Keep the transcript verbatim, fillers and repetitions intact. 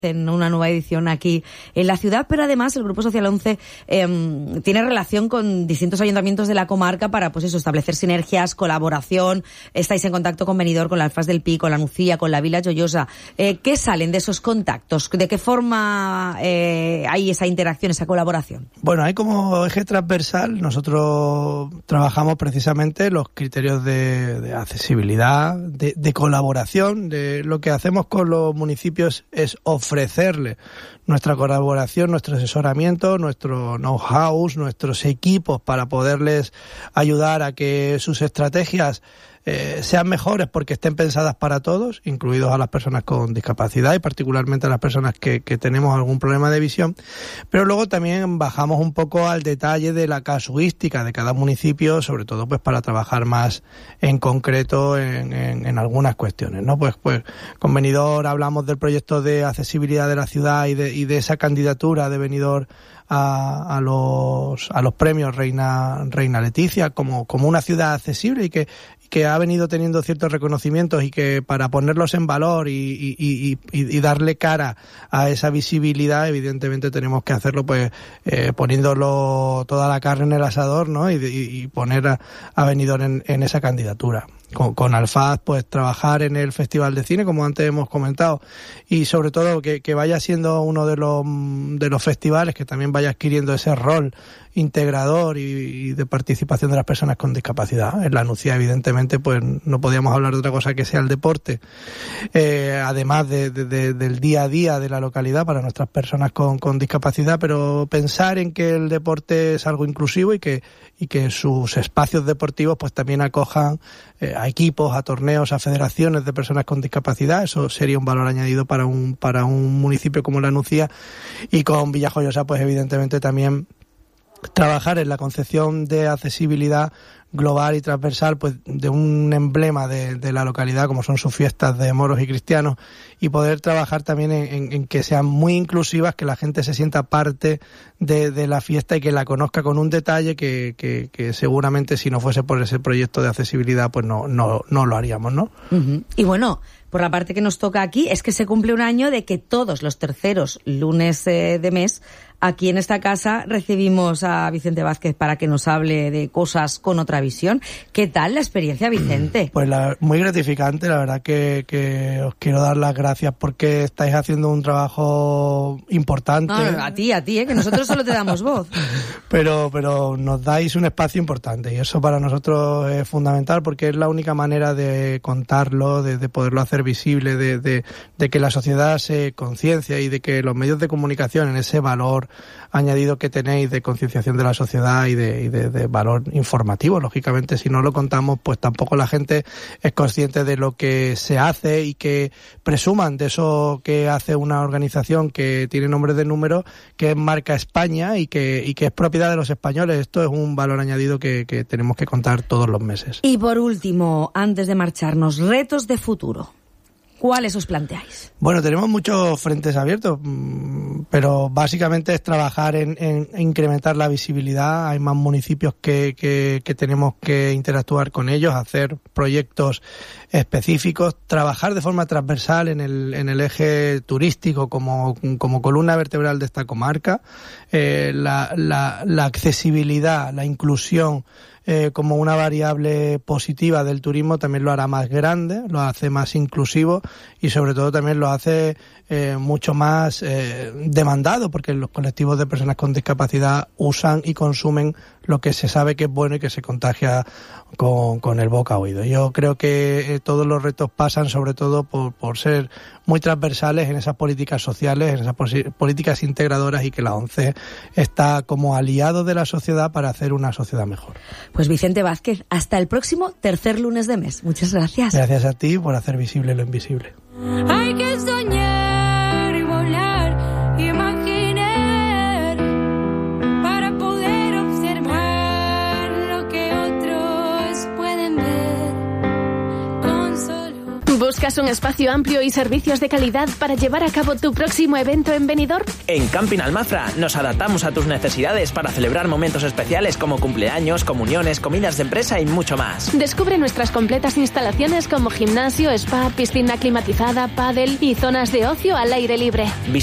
en una nueva edición aquí en la ciudad, pero además el Grupo Social once eh, tiene relación con distintos ayuntamientos de la comarca para, pues eso, establecer sinergias, colaboración. Estáis en contacto con Benidorm, con la Alfaz del Pi, con la Nucía, con la Vila Joiosa. Eh, ¿Qué salen de esos contactos? ¿De qué forma eh, hay esa interacción, esa colaboración? Bueno, hay como eje transversal, nosotros trabajamos precisamente los criterios de, de accesibilidad, de, de colaboración. De lo que hacemos con los municipios es ofrecer ofrecerle nuestra colaboración, nuestro asesoramiento, nuestro know-how, nuestros equipos para poderles ayudar a que sus estrategias eh, sean mejores porque estén pensadas para todos, incluidos a las personas con discapacidad y particularmente a las personas que, que tenemos algún problema de visión. Pero luego también bajamos un poco al detalle de la casuística de cada municipio, sobre todo pues para trabajar más en concreto en, en, en algunas cuestiones, ¿no? Pues, pues con Benidorm hablamos del proyecto de accesibilidad de la ciudad y de, y de esa candidatura de Benidorm a, a los a los premios Reina Reina Leticia como como una ciudad accesible y que que ha venido teniendo ciertos reconocimientos y que para ponerlos en valor y, y, y, y, y darle cara a esa visibilidad, evidentemente tenemos que hacerlo pues eh, poniéndolo toda la carne en el asador, ¿no? Y, y, y poner a, a Benidorm en, en esa candidatura. Con, con Alfaz, pues trabajar en el Festival de Cine, como antes hemos comentado, y sobre todo que, que vaya siendo uno de los de los festivales que también vaya adquiriendo ese rol integrador y, y de participación de las personas con discapacidad. En la Nucía, evidentemente, pues no podíamos hablar de otra cosa que sea el deporte, eh, además de, de, de, del día a día de la localidad para nuestras personas con, con discapacidad, pero pensar en que el deporte es algo inclusivo y que y que sus espacios deportivos pues también acojan eh, a equipos, a torneos, a federaciones de personas con discapacidad. Eso sería un valor añadido para un para un municipio como la Nucía. Y con Vila Joiosa pues evidentemente también trabajar en la concepción de accesibilidad global y transversal pues de un emblema de, de la localidad como son sus fiestas de moros y cristianos y poder trabajar también en, en, en que sean muy inclusivas, que la gente se sienta parte de, de la fiesta y que la conozca con un detalle que, que, que seguramente si no fuese por ese proyecto de accesibilidad pues no, no, no lo haríamos, ¿no? Uh-huh. Y bueno, por la parte que nos toca aquí es que se cumple un año de que todos los terceros lunes eh, de mes aquí en esta casa recibimos a Vicente Vázquez para que nos hable de cosas con otra visión. ¿Qué tal la experiencia, Vicente? Pues la, muy gratificante, la verdad que, que os quiero dar las gracias porque estáis haciendo un trabajo importante. No, a ti, a ti, ¿eh? Que nosotros solo te damos voz. Pero, pero nos dais un espacio importante y eso para nosotros es fundamental porque es la única manera de contarlo, de, de poderlo hacer visible, de, de, de que la sociedad se conciencia y de que los medios de comunicación en ese valor añadido que tenéis de concienciación de la sociedad y de, y de, de valor informativo. Lógicamente, si no lo contamos, pues tampoco la gente es consciente de lo que se hace y que presuman de eso que hace una organización que tiene nombre de número, que es Marca España y que, y que es propiedad de los españoles. Esto es un valor añadido que, que tenemos que contar todos los meses. Y por último, antes de marcharnos, retos de futuro. ¿Cuáles os planteáis? Bueno, tenemos muchos frentes abiertos, pero básicamente es trabajar en, en, en incrementar la visibilidad. Hay más municipios que, que, que tenemos que interactuar con ellos, hacer proyectos específicos, trabajar de forma transversal en el, en el eje turístico como, como columna vertebral de esta comarca, eh, la, la, la accesibilidad, la inclusión, Eh, como una variable positiva del turismo también lo hará más grande, lo hace más inclusivo y sobre todo también lo hace eh, mucho más eh, demandado porque los colectivos de personas con discapacidad usan y consumen lo que se sabe que es bueno y que se contagia con, con el boca a oído. Yo creo que eh, todos los retos pasan sobre todo por, por ser muy transversales en esas políticas sociales, en esas políticas integradoras y que la ONCE está como aliado de la sociedad para hacer una sociedad mejor. Pues Vicente Vázquez, hasta el próximo tercer lunes de mes. Muchas gracias. Gracias a ti por hacer visible lo invisible. Hay que soñar y volar, imaginar para poder observar lo que otros pueden ver con solo... ¿Buscas ¿Buscas un espacio amplio y servicios de calidad para llevar a cabo tu próximo evento en Benidorm? En Camping Almazra nos adaptamos a tus necesidades para celebrar momentos especiales como cumpleaños, comuniones, comidas de empresa y mucho más. Descubre nuestras completas instalaciones como gimnasio, spa, piscina climatizada, pádel y zonas de ocio al aire libre.